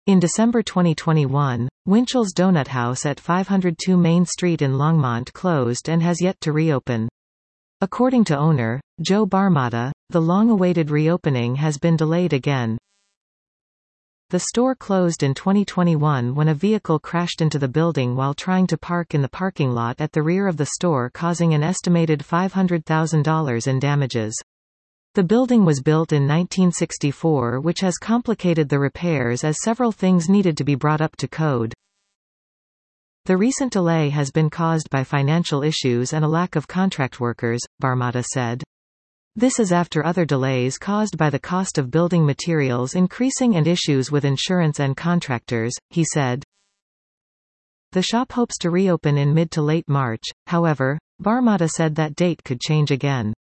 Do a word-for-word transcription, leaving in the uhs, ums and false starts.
In December twenty twenty-one, Winchell's Donut House at five oh two Main Street in Longmont closed and has yet to reopen. According to owner, Joe Barmata, the long-awaited reopening has been delayed again. The store closed in twenty twenty-one when a vehicle crashed into the building while trying to park in the parking lot at the rear of the store, causing an estimated five hundred thousand dollars in damages. The building was built in nineteen sixty-four, which has complicated the repairs as several things needed to be brought up to code. The recent delay has been caused by financial issues and a lack of contract workers, Barmata said. This is after other delays caused by the cost of building materials increasing and issues with insurance and contractors, he said. The shop hopes to reopen in mid to late March, however, Barmata said that date could change again.